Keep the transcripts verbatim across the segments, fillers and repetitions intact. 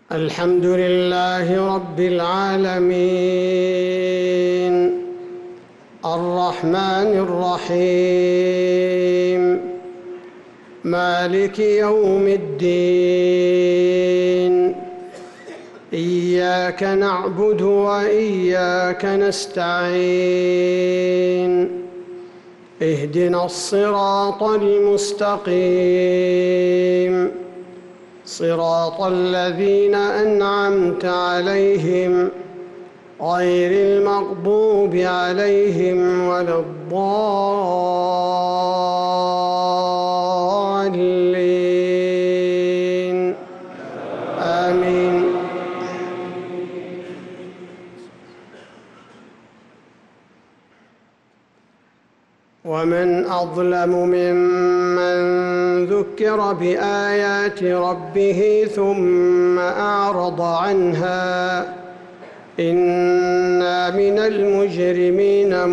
الحمد لله رب العالمين الرحمن الرحيم مالك يوم الدين إياك نعبد وإياك نستعين اهدنا الصراط المستقيم صراط الذين أنعمت عليهم غير المغضوب عليهم ولا الضالين آمين. ومن أظلم ممن ذكر بآيات ربه ثم أعرض عنها إنا من المجرمين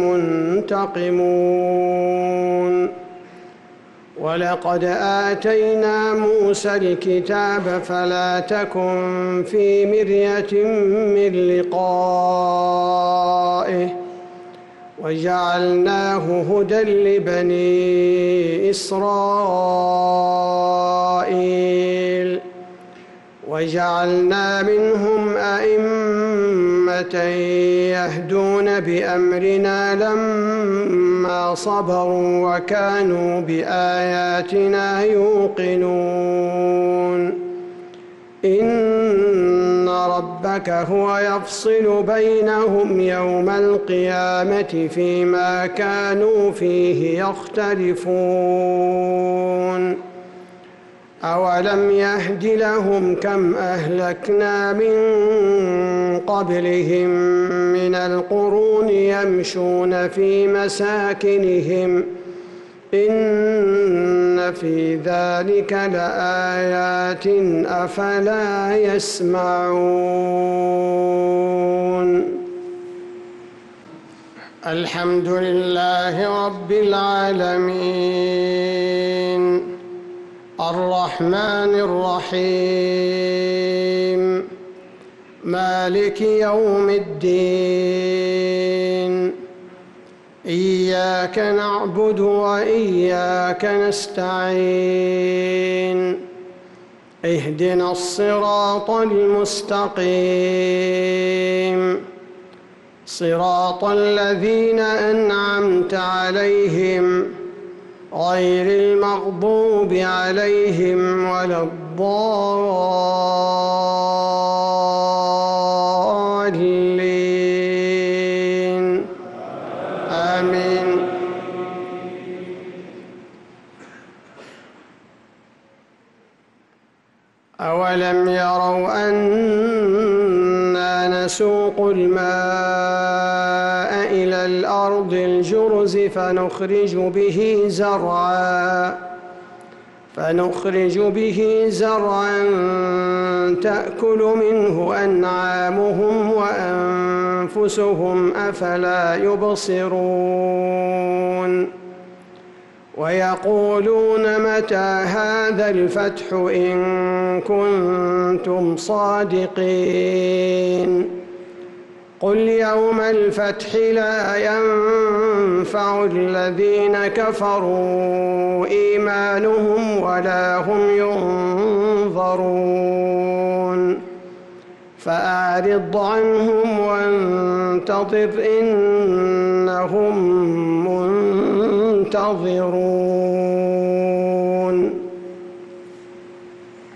منتقمون. ولقد آتينا موسى الكتاب فلا تكن في مرية من لقائه وجعلناه هدى لبني إسرائيل وجعلنا منهم أئمة يهدون بأمرنا لما صبروا وكانوا بآياتنا يوقنون. إن ربك هو يفصل بينهم يوم القيامة فيما كانوا فيه يختلفون. أولم يهد لهم كم أهلكنا من قبلهم من القرون يمشون في مساكنهم إن في ذلك لآيات أفلا يسمعون. الحمد لله رب العالمين الرحمن الرحيم مالك يوم الدين إياك نعبد وإياك نستعين اهدنا الصراط المستقيم صراط الذين أنعمت عليهم غير المغضوب عليهم ولا الضالين آمين. أولم يروا أنا نسوق الماء إلى الأرض الجرز فنخرج به زرعا فنخرج به زرعا تأكل منه أنعامهم وأنفسهم أفلا يبصرون. ويقولون متى هذا الفتح إن كنتم صادقين قل يوم الفتح لا ينفع الذين كفروا إيمانهم ولا هم ينظرون. فأعرض عنهم وانتظر إنهم منتظرون.